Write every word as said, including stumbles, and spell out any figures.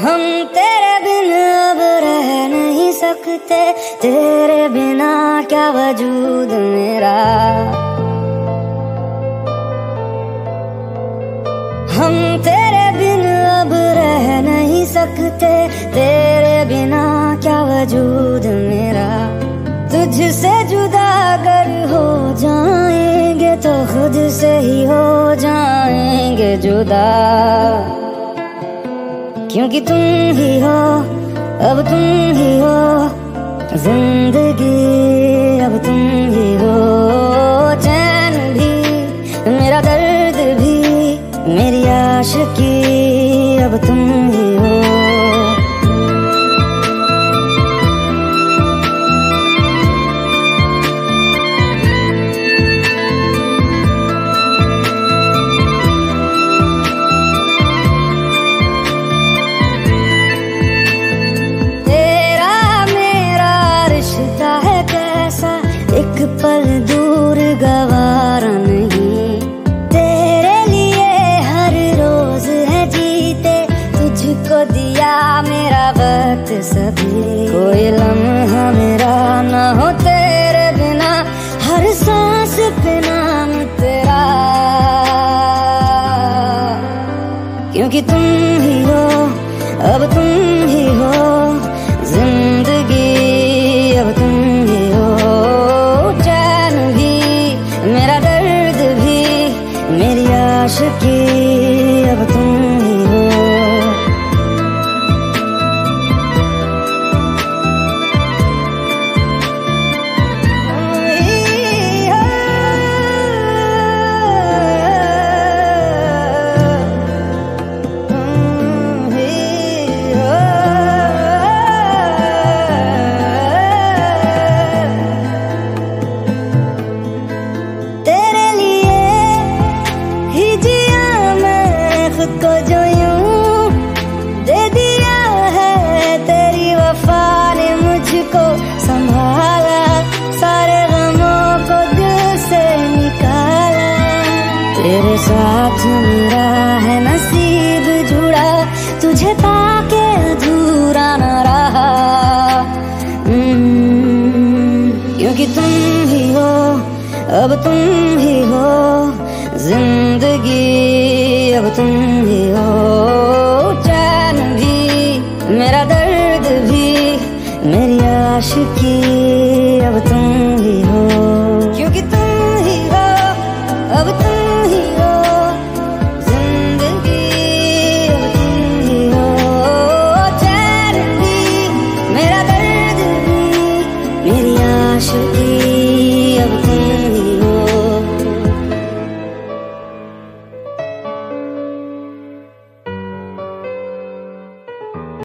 हम तेरे बिन अब रह नहीं सकते, तेरे बिना क्या वजूद मेरा। हम तेरे बिन अब रह नहीं सकते, तेरे बिना क्या वजूद मेरा। तुझसे जुदा अगर हो जाएंगे तो खुद से ही हो जाएंगे जुदा, क्योंकि तुम ही हो, अब तुम ही हो जिंदगी, अब तुम ही हो चैन भी, मेरा दर्द भी, मेरी आशिकी, अब तुम ही हो। एक पल दूर गवारा नहीं, तेरे लिए हर रोज है जीते, तुझको दिया मेरा वक्त सभी। कोई लम्हा मेरा ना हो तेरे बिना, हर सांस पे नाम तेरा, क्योंकि तुम ही हो, अब तुम ही हो जिंदगी, अब तुम ही हो चैन भी, मेरा दर्द भी, मेरी आशिकी, अब तुम ही हो। को जो यूं दे दिया है तेरी वफा ने मुझको संभाला, सारे गमों को दिल से निकाला। तेरे साथ मेरा है नसीब जुड़ा, तुझे पाके अधूरा न रहा, क्योंकि तुम ही हो, अब तुम ही हो जिंदगी, अब तुम ही हो चैन भी, मेरा दर्द भी, मेरी आशिकी, अब तुम ही हो, क्योंकि तुम ही हो, अब तुम ही हो जिंदगी, अब तुम ही हो चैन भी, मेरा दर्द भी, मेरी आशिकी।